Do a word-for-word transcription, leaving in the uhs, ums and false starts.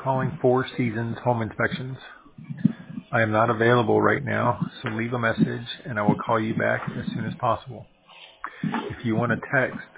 calling Four Seasons Home Inspections. I am not available right now, so leave a message and I will call you back as soon as possible. If you want to text,